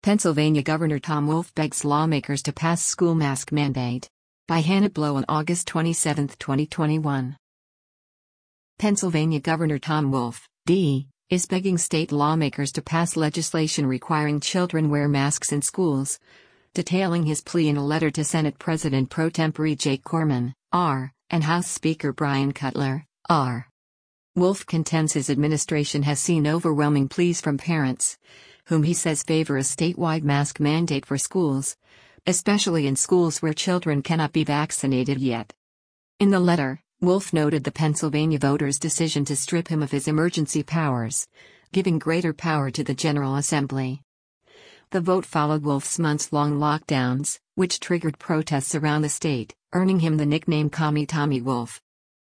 Pennsylvania Governor Tom Wolf begs lawmakers to pass school mask mandate. By Hannah Blow on August 27, 2021. Pennsylvania Governor Tom Wolf, D., is begging state lawmakers to pass legislation requiring children wear masks in schools, detailing his plea in a letter to Senate President pro tempore Jake Corman, R., and House Speaker Brian Cutler, R. Wolf contends his administration has seen overwhelming pleas from parents, whom he says favor a statewide mask mandate for schools, especially in schools where children cannot be vaccinated yet. In the letter, Wolf noted the Pennsylvania voters' decision to strip him of his emergency powers, giving greater power to the General Assembly. The vote followed Wolf's months-long lockdowns, which triggered protests around the state, earning him the nickname Commie Tommy Wolf.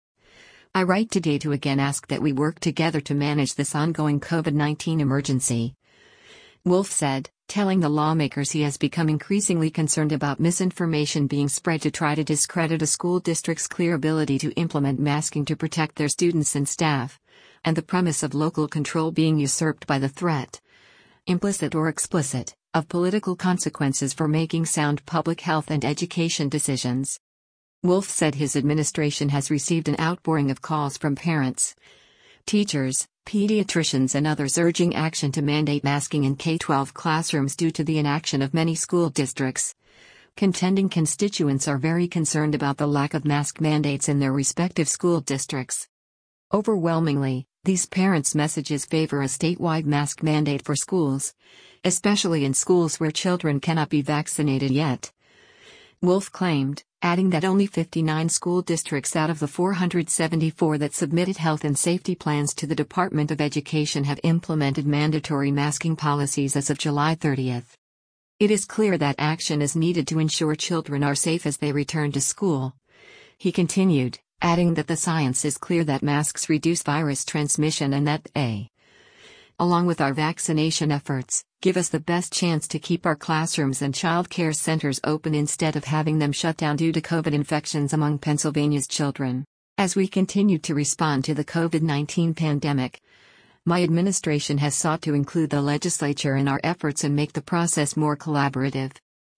I write today to again ask that we work together to manage this ongoing COVID-19 emergency, Wolf said, telling the lawmakers he has become increasingly concerned about misinformation being spread to try to discredit a school district's clear ability to implement masking to protect their students and staff, and the premise of local control being usurped by the threat, implicit or explicit, of political consequences for making sound public health and education decisions. Wolf said his administration has received an outpouring of calls from parents, teachers, pediatricians and others urging action to mandate masking in K-12 classrooms due to the inaction of many school districts. Contending constituents are very concerned about the lack of mask mandates in their respective school districts. Overwhelmingly, these parents' messages favor a statewide mask mandate for schools, especially in schools where children cannot be vaccinated yet. Wolf claimed, adding that only 59 school districts out of the 474 that submitted health and safety plans to the Department of Education have implemented mandatory masking policies as of July 30. It is clear that action is needed to ensure children are safe as they return to school. He continued, adding that the science is clear that masks reduce virus transmission and that they, along with our vaccination efforts, give us the best chance to keep our classrooms and child care centers open instead of having them shut down due to COVID infections among Pennsylvania's children. As we continue to respond to the COVID-19 pandemic, my administration has sought to include the legislature in our efforts and make the process more collaborative.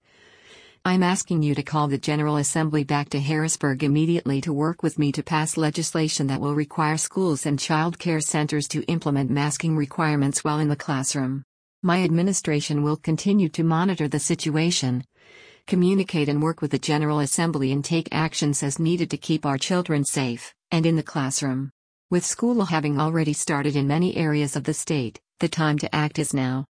I'm asking you to call the General Assembly back to Harrisburg immediately to work with me to pass legislation that will require schools and child care centers to implement masking requirements while in the classroom. My administration will continue to monitor the situation, communicate and work with the General Assembly and take actions as needed to keep our children safe and in the classroom. With school having already started in many areas of the state, the time to act is now.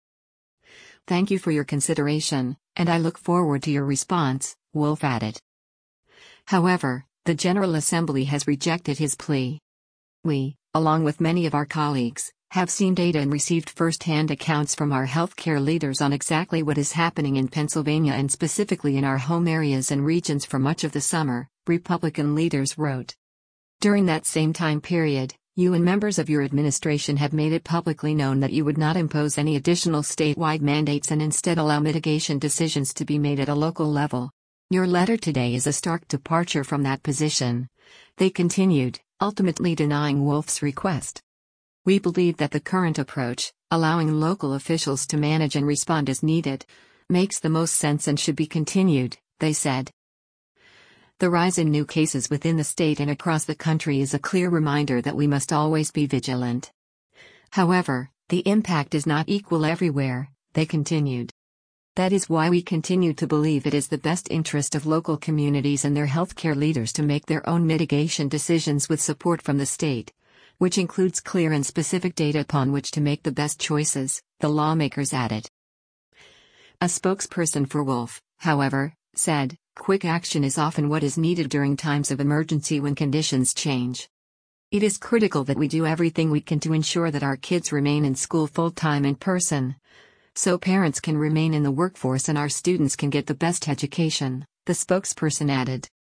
Thank you for your consideration, and I look forward to your response, Wolf added. However, the General Assembly has rejected his plea. We, along with many of our colleagues, have seen data and received first-hand accounts from our healthcare leaders on exactly what is happening in Pennsylvania and specifically in our home areas and regions for much of the summer, Republican leaders wrote. During that same time period, you and members of your administration have made it publicly known that you would not impose any additional statewide mandates and instead allow mitigation decisions to be made at a local level. Your letter today is a stark departure from that position, they continued, ultimately denying Wolf's request. We believe that the current approach, allowing local officials to manage and respond as needed, makes the most sense and should be continued, they said. The rise in new cases within the state and across the country is a clear reminder that we must always be vigilant. However, the impact is not equal everywhere, they continued. That is why we continue to believe it is the best interest of local communities and their healthcare leaders to make their own mitigation decisions with support from the state, which includes clear and specific data upon which to make the best choices, the lawmakers added. A spokesperson for Wolf, however, said, quick action is often what is needed during times of emergency when conditions change. It is critical that we do everything we can to ensure that our kids remain in school full-time in person, so parents can remain in the workforce and our students can get the best education, the spokesperson added.